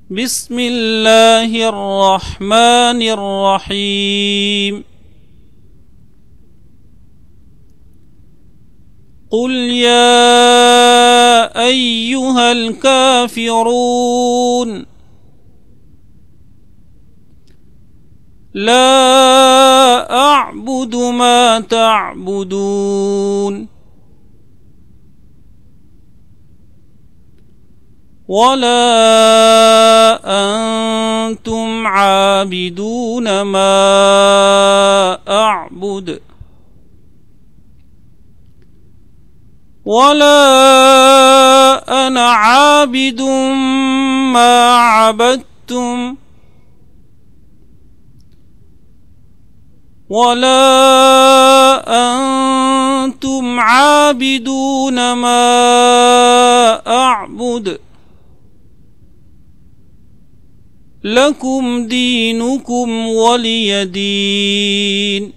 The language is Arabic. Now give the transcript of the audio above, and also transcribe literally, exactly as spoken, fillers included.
بسم الله الرحمن الرحيم قل يا أيها الكافرون لا أعبد ما تعبدون ولا أنتم عابدون ما أعبد ولا أنا عابد ما عبدتم ولا أنتم عابدون ما أعبد لكم دينكم ولي دين.